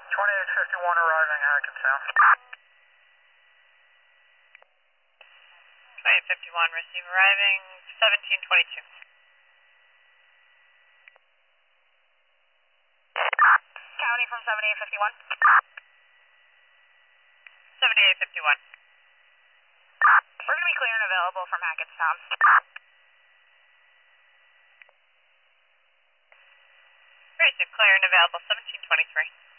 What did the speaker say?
2851 arriving Hackensack. 2851, receive arriving 1722. County from 7851. 7851. We're going to be clear and available from Hackettstown. Receive clear and available 1723.